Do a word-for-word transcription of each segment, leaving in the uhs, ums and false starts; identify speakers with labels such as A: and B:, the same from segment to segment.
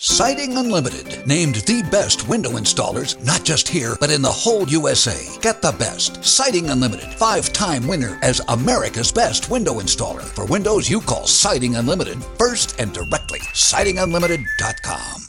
A: Siding Unlimited, named the best window installers, not just here, but in the whole U S A. Get the best. Siding Unlimited, five-time winner as America's best window installer. For windows you call Siding Unlimited first and directly. siding unlimited dot com.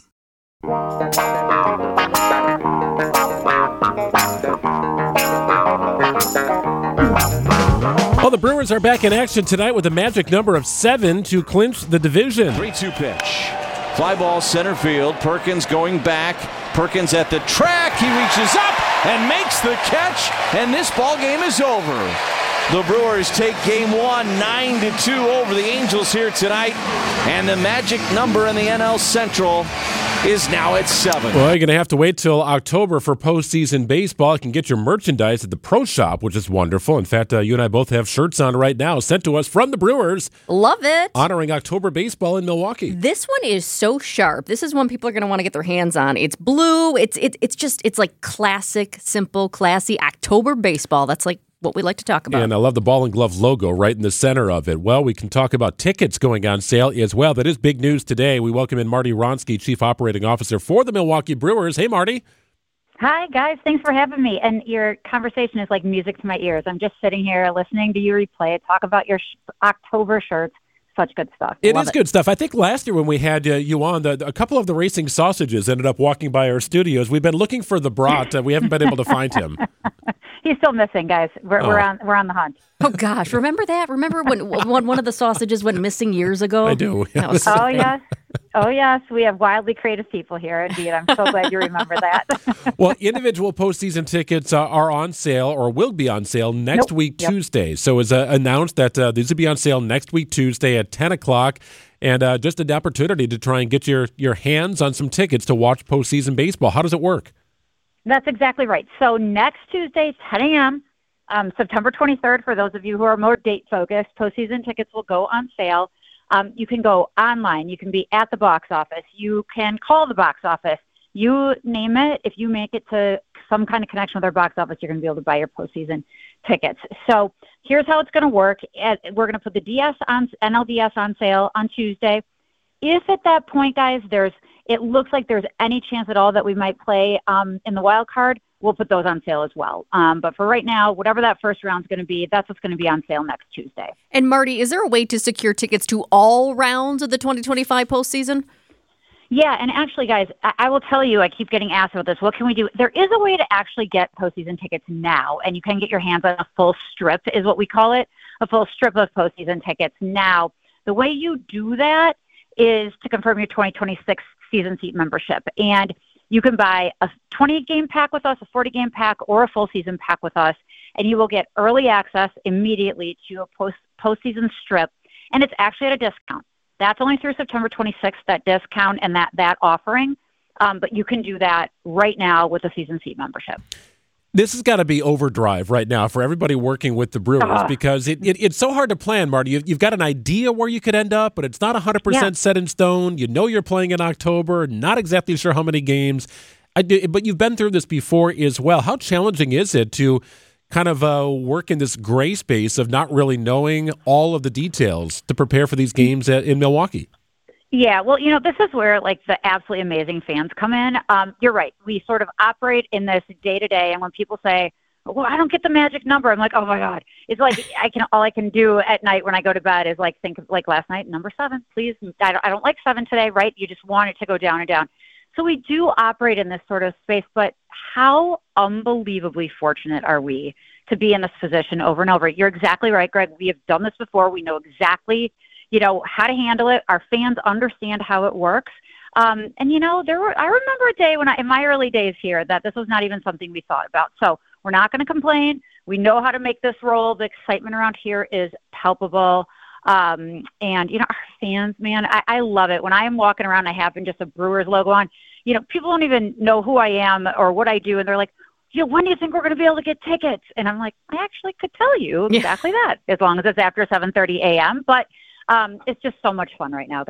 B: Well, the Brewers are back in action tonight with a magic number of seven to clinch the division.
C: three two pitch. Fly ball center field. Perkins going back. Perkins at the track. He reaches up and makes the catch, and this ball game is over. The Brewers take game one, nine to two over the Angels here tonight, and the magic number in the N L Central is now at seven.
B: Well, you're going to have to wait till October for postseason baseball. You can get your merchandise at the Pro Shop, which is wonderful. In fact, uh, you and I both have shirts on right now sent to us from the Brewers.
D: Love it.
B: Honoring October baseball in Milwaukee.
D: This one is so sharp. This is one people are going to want to get their hands on. It's blue. It's it, it's just, it's like classic, simple, classy October baseball. That's like what we like to talk about.
B: And I love the ball and glove logo right in the center of it. Well, we can talk about tickets going on sale as well. That is big news today. We welcome in Marty Wronski, Chief Operating Officer for the Milwaukee Brewers. Hey, Marty.
E: Hi, guys. Thanks for having me. And your conversation is like music to my ears. I'm just sitting here listening to you replay it, talk about your sh- October shirts. Such good stuff.
B: It
E: Love
B: is
E: it.
B: good stuff. I think last year when we had uh, you on, the, a couple of the Racing Sausages ended up walking by our studios. We've been looking for the Brat. Uh, we haven't been able to find him.
E: He's still missing, guys. We're,
B: Oh.
E: we're on we're on the hunt.
D: Oh, gosh. Remember that? Remember when, when one of the sausages went missing years ago?
B: I do.
D: That was
E: Oh, yes. Oh, yes. We have wildly creative people here. Indeed. I'm so glad you remember that.
B: Well, individual postseason tickets uh, are on sale or will be on sale next
E: Nope.
B: week,
E: Yep.
B: Tuesday. So it's uh, announced that uh, these will be on sale next week, Tuesday at ten o'clock. And uh, just an opportunity to try and get your, your hands on some tickets to watch postseason baseball. How does it work?
E: That's exactly right. So next Tuesday, ten a.m., um, September twenty-third, for those of you who are more date-focused, postseason tickets will go on sale. Um, you can go online. You can be at the box office. You can call the box office. You name it. If you make it to some kind of connection with our box office, you're going to be able to buy your postseason tickets. So here's how it's going to work. We're going to put the D S on N L D S on sale on Tuesday. If at that point, guys, there's it looks like there's any chance at all that we might play um, in the wild card, we'll put those on sale as well. Um, but for right now, whatever that first round's going to be, that's what's going to be on sale next Tuesday.
D: And Marty, is there a way to secure tickets to all rounds of the twenty twenty-five postseason?
E: Yeah, and actually, guys, I, I will tell you, I keep getting asked about this. What can we do? There is a way to actually get postseason tickets now, and you can get your hands on a full strip, is what we call it, a full strip of postseason tickets now. The way you do that is to confirm your twenty twenty-six season seat membership. And you can buy a twenty-game pack with us, a forty-game pack, or a full season pack with us, and you will get early access immediately to a post postseason strip, and it's actually at a discount. That's only through September twenty-sixth, that discount and that, that offering, um, but you can do that right now with a season seat membership.
B: This has got to be overdrive right now for everybody working with the Brewers
E: Uh,
B: because it, it, it's so hard to plan, Marty. You've, you've got an idea where you could end up, but it's not one hundred percent
E: Yeah.
B: set in stone. You know you're playing in October, not exactly sure how many games. I do, but you've been through this before as well. How challenging is it to kind of uh, work in this gray space of not really knowing all of the details to prepare for these games at, in Milwaukee?
E: Yeah, well, you know, this is where, like, the absolutely amazing fans come in. Um, you're right. We sort of operate in this day-to-day, and when people say, well, I don't get the magic number, I'm like, oh, my God. It's like I can all I can do at night when I go to bed is, like, think of, like, last night, number seven, please. I don't, I don't like seven today, right? You just want it to go down and down. So we do operate in this sort of space, but how unbelievably fortunate are we to be in this position over and over? You're exactly right, Greg. We have done this before. We know exactly you know, how to handle it. Our fans understand how it works. Um, and, you know, there were, I remember a day when I, in my early days here, that this was not even something we thought about. So we're not going to complain. We know how to make this roll. The excitement around here is palpable. Um, and, you know, our fans, man, I, I love it. When I am walking around, I have just a Brewers logo on, you know, people don't even know who I am or what I do. And they're like, you know, when do you think we're going to be able to get tickets? And I'm like, I actually could tell you exactly yeah. that, as long as it's after seven thirty a.m. But Um, it's just so much fun right now, guys.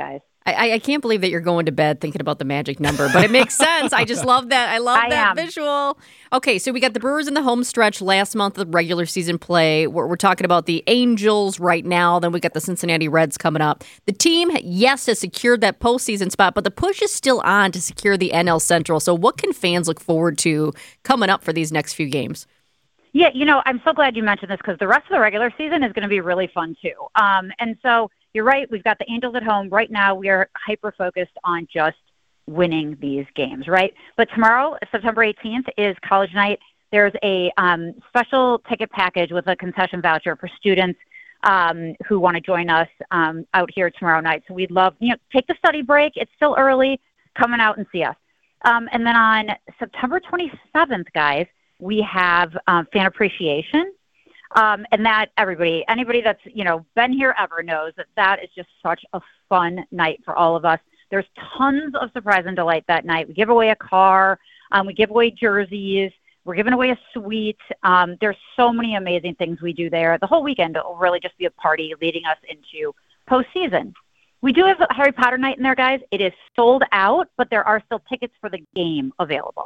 D: I, I can't believe that you're going to bed thinking about the magic number, but it makes sense. I just love that. I love
E: I
D: that
E: am.
D: visual. Okay, so we got the Brewers in the home stretch last month of regular season play. We're, we're talking about the Angels right now. Then we got the Cincinnati Reds coming up. The team, yes, has secured that postseason spot, but the push is still on to secure the N L Central. So what can fans look forward to coming up for these next few games?
E: Yeah, you know, I'm so glad you mentioned this because the rest of the regular season is going to be really fun too. Um, and so you're right. We've got the Angels at home. Right now, we are hyper-focused on just winning these games, right? But tomorrow, September eighteenth, is college night. There's a um, special ticket package with a concession voucher for students um, who want to join us um, out here tomorrow night. So we'd love, you know, take the study break. It's still early. Come on out and see us. Um, and then on September twenty-seventh, guys, we have um, fan appreciation. Um, and that everybody, anybody that's, you know, been here ever knows that that is just such a fun night for all of us. There's tons of surprise and delight that night. We give away a car. Um, we give away jerseys. We're giving away a suite. Um, there's so many amazing things we do there. The whole weekend will really just be a party leading us into postseason. We do have a Harry Potter night in there, guys. It is sold out, but there are still tickets for the game available.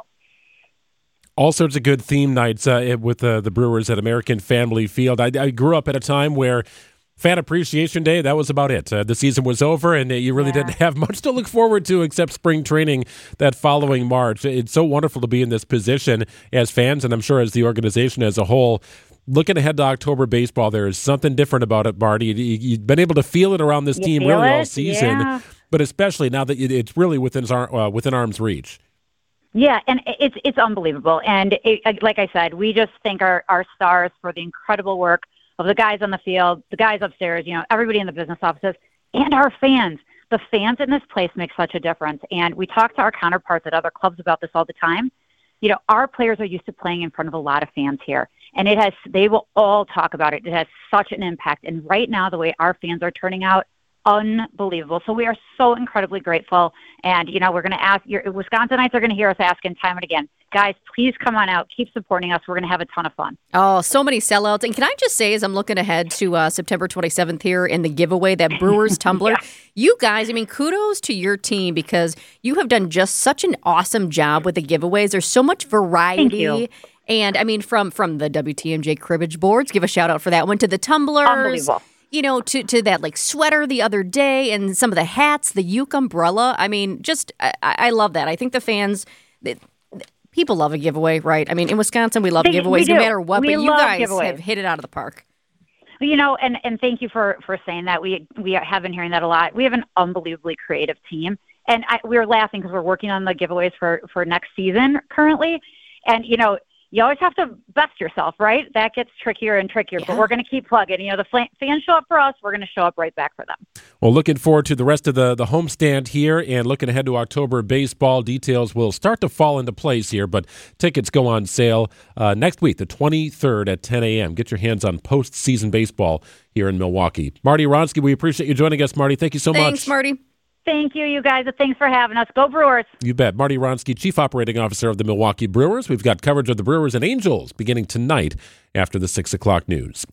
B: All sorts of good theme nights uh, with uh, the Brewers at American Family Field. I, I grew up at a time where Fan Appreciation Day, that was about it. Uh, the season was over, and you really yeah. didn't have much to look forward to except spring training that following March. It's so wonderful to be in this position as fans, and I'm sure as the organization as a whole. Looking ahead to October baseball, there is something different about it, Marty. You, you've been able to feel it around this
E: you
B: team really
E: it?
B: all season,
E: yeah.
B: but especially now that it's really within, uh, within arm's reach.
E: Yeah, and it's it's unbelievable. And it, like I said, we just thank our, our stars for the incredible work of the guys on the field, the guys upstairs, you know, everybody in the business offices, and our fans. The fans in this place make such a difference. And we talk to our counterparts at other clubs about this all the time. You know, our players are used to playing in front of a lot of fans here. And it has, they will all talk about it. It has such an impact. And right now, the way our fans are turning out, unbelievable. So we are so incredibly grateful. And, you know, we're going to ask, your Wisconsinites are going to hear us asking time and again, guys, please come on out. Keep supporting us. We're going to have a ton of fun.
D: Oh, so many sellouts. And can I just say, as I'm looking ahead to uh, September twenty-seventh here in the giveaway, that Brewers tumbler, yeah. you guys, I mean, kudos to your team because you have done just such an awesome job with the giveaways. There's so much variety.
E: Thank you.
D: And, I mean, from, from the W T M J cribbage boards, give a shout out for that one, to the tumblers.
E: Unbelievable.
D: You know, to, to that like sweater the other day and some of the hats, the Uke umbrella. I mean, just, I, I love that. I think the fans, they, people love a giveaway, right? I mean, in Wisconsin, we love
E: they,
D: giveaways
E: we
D: no matter what,
E: we
D: but you guys
E: giveaways.
D: have hit it out of the park.
E: You know, and, and thank you for, for saying that. We we have been hearing that a lot. We have an unbelievably creative team. And I, we were laughing because we're working on the giveaways for, for next season currently. And, you know, you always have to best yourself, right? That gets trickier and trickier, yeah. but we're going to keep plugging. You know, the fans show up for us, we're going to show up right back for them.
B: Well, looking forward to the rest of the, the homestand here and looking ahead to October baseball. Details will start to fall into place here, but tickets go on sale uh, next week, the twenty-third at ten a.m. Get your hands on postseason baseball here in Milwaukee. Marty Wronski, we appreciate you joining us, Marty. Thank you so
D: Thanks,
B: much.
D: Thanks, Marty.
E: Thank you, you guys. Thanks for having us. Go Brewers.
B: You bet. Marty Wronski, Chief Operating Officer of the Milwaukee Brewers. We've got coverage of the Brewers and Angels beginning tonight after the six o'clock news.